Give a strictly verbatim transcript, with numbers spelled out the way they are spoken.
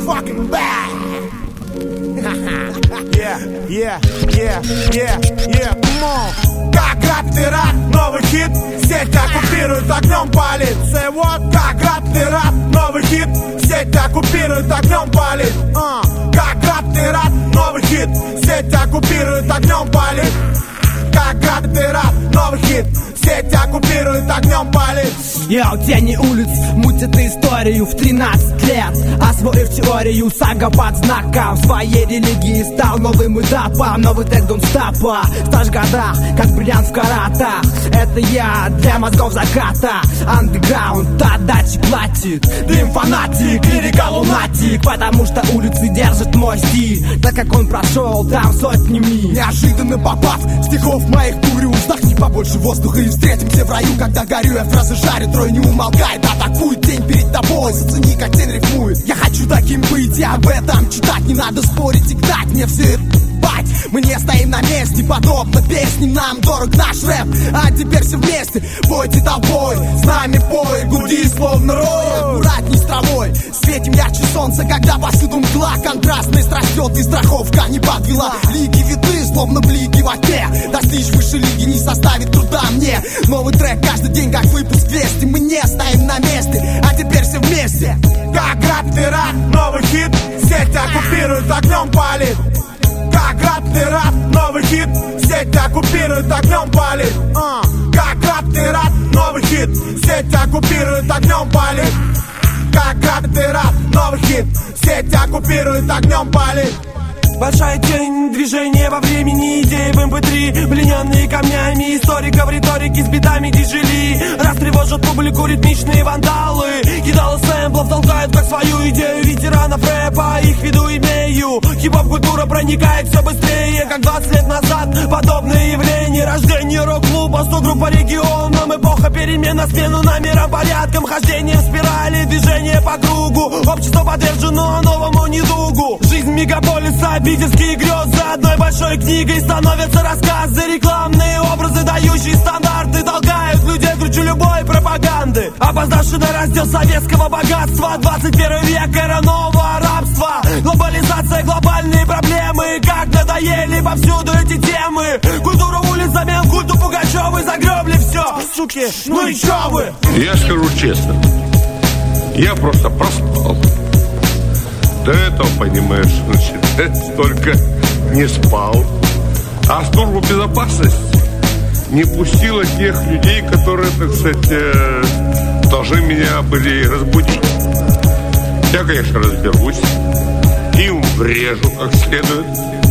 fucking back. Yeah, yeah, yeah, yeah, yeah, come on. Как рап ты рап, новый хит, сеть оккупирует, огнем палит. Say what? Как рап ты рап, новый хит, сеть оккупирует, огнем палит. uh. Как рап ты рап, новый хит, сеть оккупирует, огнем палит. Как рап ты рап, новый хит, сеть оккупирует, огнем палит. Я у тени улиц мутит историю в тринадцать лет, освоив теорию сага под знаком своей религии, стал новым этапом. Новый трек Don't Stop, стаж в годах, как бриллиант в каратах. Это я для мозгов заката. Андеграунд, отдачи платит. Дрим фанатик, лирика лунатик, потому что улицы держат мой стиль, так как он прошел там сотни миль. Неожиданно попав стихов моих курю, вздохни побольше воздуха и встретимся в раю. Когда горю, я фразы жарю, трое не умолкает, атакует тень перед тобой. Зацени, как тень рифмует. Я хочу таким быть, и об этом читать. Не надо спорить и гнать, мне все бать. Мы не стоим на месте, подобно песням. Нам дорог наш рэп, а теперь все вместе. Пойте толпой, с нами пой, гуди словно рой. Аккуратней с травой, светим ярче солнца, когда повсюду мгла. Контрастность растет, и страховка не подвела. Лики виды, словно блики во тьме. Достичь выше лиги не составит труда мне. Новый трек каждый день, как выпуск вести. Мы не стоим на месте, а теперь все вместе. Как рап ты рап, новый хит, сеть оккупирует, огнем палит. Как рап ты рап, новый хит, сеть оккупирует, огнем палит. uh. Как рап ты рап, новый хит, сеть оккупирует, огнем палит. Как рап ты рап, новый хит, сеть оккупирует, огнем палит. Большая тень, движение во времени, идеи в эм пэ три, плененные камнями историков, в риторике с битами тяжели. Растревожат публику ритмичные вандалы, кидалы сэмплов толкают как свою идею ветеранов рэпа, их в виду имею. Хип-хоп-культура проникает все быстрее, как двадцать лет назад подобные явления. Рождение рок-клуба, сто группа регионам, эпоха перемен на смену номерам, порядком, хождение в спирали, движение по кругу. Общество подвержено новому недугу. Жизнь мегаполиса, питерские грезы одной большой книгой становятся рассказы, рекламные образы, дающие стандарты, толкают людей к кручу любой пропаганды. Опоздавший на раздел советского богатства, двадцать первый век, эра нового рабства. Глобализация, глобальные проблемы, как надоели повсюду эти темы. Культура улиц замен культу Пугачевой, загребли все, суки, ну и чё вы? Я скажу честно, я просто проспал. До этого, понимаешь, значит, только не спал. А служба безопасности не пустила тех людей, которые, так сказать, должны меня были разбудить. Я, конечно, разберусь, им врежу как следует.